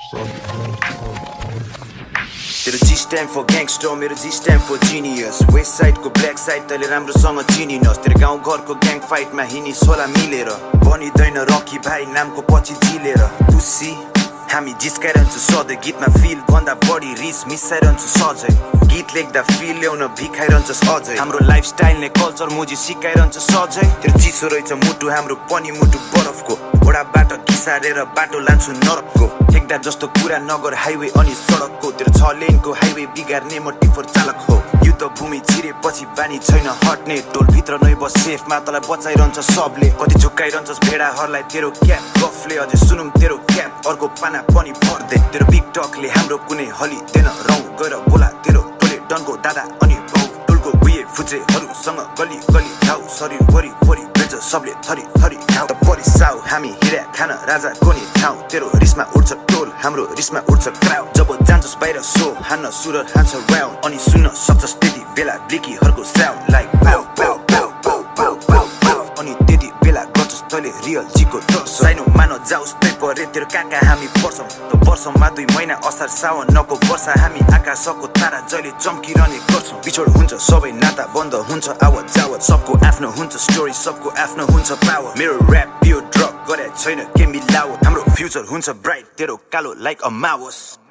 तेरो G stand for gangster, मेरो G stand for genius. West side को black side तैले राम्रोसँग चिनिनस्. तेरो गाउँ घरको gang fight मा हिनिस होला मिलेर. बनिदैन रकी भाइ नामको पछि जिलेर. तुसी हामी जिस्काइरहन्छु सधैँ गीतमा फिल भन्दा बढी रिस मिसाइरहन्छु सजै. गीत लेख्दा फिल ल्याउन भिखाइरहन्छस् अझै. हाम्रो लाइफस्टाइलले कल्चर मुजी सिकाइरहन्छ सजै. तेरो चिसो रहेछ मुटु हाम्रो पनि मुटु बरफको. ओडाबाट घिसारेर बाटो लान्छु नरकको. ठेकदार जस्तो कुरा नगर हाइवे अनि सडकको. तेरो 6 लेनको हाइवे बिगार्ने म टिफर चालक हो. युद्ध भूमि छिरेपछि बानी छैन हट्ने. टोलभित्र नै बस सेफमा तँलाई बचाइरहन्छ सबले. कति झुक्काइरहन्छस् भेडाहरूलाई तेरो क्याप गफले. अझै सुनौँ तेरो क्याप अर्को पाना पनि पर्दै. तेरो बिग टकले हाम्रो कुनै हलिँदैन रौँ. गएर बोला तेरो टोले डनको दादा अनि बाउ. टोलको बुए फुचेहरूसँग गली गली घाउ. शरीर वरिपरि बेच सबले थरी थरी घाउ. त परिसाउ हामी हिरा खान राजा कोनी ठाउँ. तेरो रिसमा उड्छ टोल हाम्रो रिसमा उड्छ क्राउड. जब जान्छस् बाहिर सो हान्न सुर हान्छ राउन्ड. अनि सुन्न सक्छस् त्यति बेला ब्लिकीहरूको साउन्ड लाइक पाउ पाउ पाउ पाउ पाउ पाउ पाउ. अनि त्यति बेला गर्छस् तैले रियल जीको दर्शन. साइनो मान जाउस् पेपरे तेरो काका हामी पर्छौँ. त वर्षमा 2 महिना असार सावनको वर्षा. हामी आकाशको तारा जहिले चम्किरहने गर्छौँ. बिछोड हुन्छ सबै नाता बन्द हुन्छ आवत जावत. सबको आफ्नो हुन्छ स्टोरी सबको आफ्नो हुन्छ पावर. मेरो ऱ्याप यो ड्रग गरे छैन के मिलावट. हाम्रो फ्युचर हुन्छ ब्राइट तेरो कालो लाइक अ मावस.